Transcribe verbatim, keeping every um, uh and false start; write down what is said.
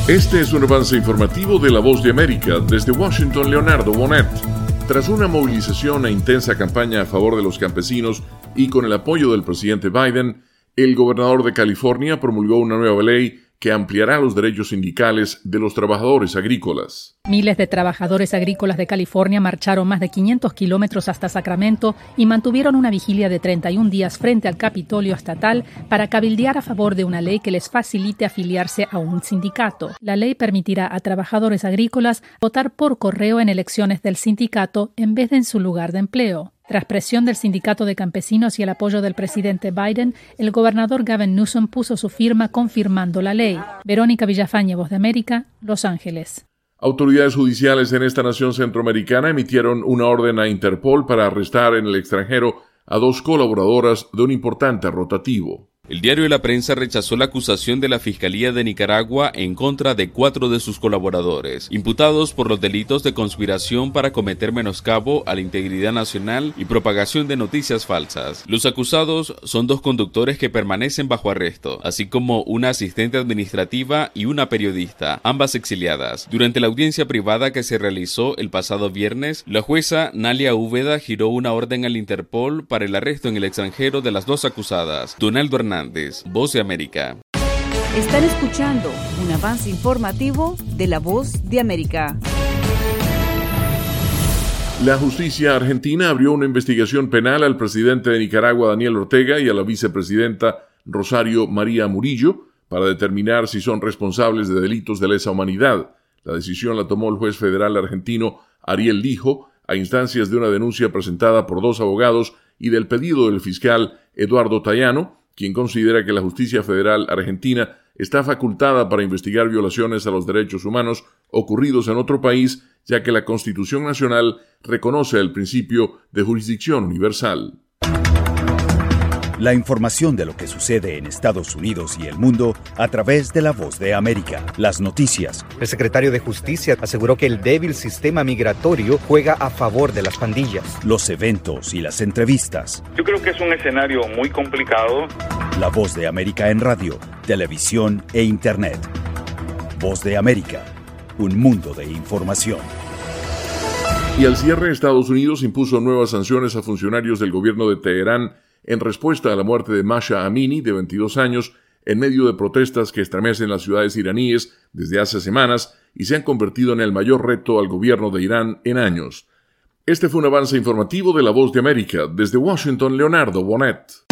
Este es un avance informativo de La Voz de América. Desde Washington, Leonardo Bonet. Tras una movilización e intensa campaña a favor de los campesinos y con el apoyo del presidente Biden, el gobernador de California promulgó una nueva ley que ampliará los derechos sindicales de los trabajadores agrícolas. Miles de trabajadores agrícolas de California marcharon más de quinientos kilómetros hasta Sacramento y mantuvieron una vigilia de treinta y un días frente al Capitolio estatal para cabildear a favor de una ley que les facilite afiliarse a un sindicato. La ley permitirá a trabajadores agrícolas votar por correo en elecciones del sindicato en vez de en su lugar de empleo. Tras presión del sindicato de campesinos y el apoyo del presidente Biden, el gobernador Gavin Newsom puso su firma confirmando la ley. Verónica Villafañe, Voz de América, Los Ángeles. Autoridades judiciales en esta nación centroamericana emitieron una orden a Interpol para arrestar en el extranjero a dos colaboradoras de un importante rotativo. El diario La Prensa rechazó la acusación de la Fiscalía de Nicaragua en contra de cuatro de sus colaboradores, imputados por los delitos de conspiración para cometer menoscabo a la integridad nacional y propagación de noticias falsas. Los acusados son dos conductores que permanecen bajo arresto, así como una asistente administrativa y una periodista, ambas exiliadas. Durante la audiencia privada que se realizó el pasado viernes, la jueza Nalia Úbeda giró una orden al Interpol para el arresto en el extranjero de las dos acusadas. Donaldo Hernández, Voz de América. Están escuchando un avance informativo de La Voz de América. La justicia argentina abrió una investigación penal al presidente de Nicaragua, Daniel Ortega, y a la vicepresidenta Rosario María Murillo para determinar si son responsables de delitos de lesa humanidad. La decisión la tomó el juez federal argentino Ariel Lijo a instancias de una denuncia presentada por dos abogados y del pedido del fiscal Eduardo Tayano, quien considera que la justicia federal argentina está facultada para investigar violaciones a los derechos humanos ocurridos en otro país, ya que la Constitución Nacional reconoce el principio de jurisdicción universal. La información de lo que sucede en Estados Unidos y el mundo a través de La Voz de América. Las noticias. El secretario de Justicia aseguró que el débil sistema migratorio juega a favor de las pandillas. Los eventos y las entrevistas. Yo creo que es un escenario muy complicado. La Voz de América en radio, televisión e internet. Voz de América, un mundo de información. Y al cierre, Estados Unidos impuso nuevas sanciones a funcionarios del gobierno de Teherán en respuesta a la muerte de Masha Amini, de veintidós años, en medio de protestas que estremecen las ciudades iraníes desde hace semanas y se han convertido en el mayor reto al gobierno de Irán en años. Este fue un avance informativo de La Voz de América. Desde Washington, Leonardo Bonet.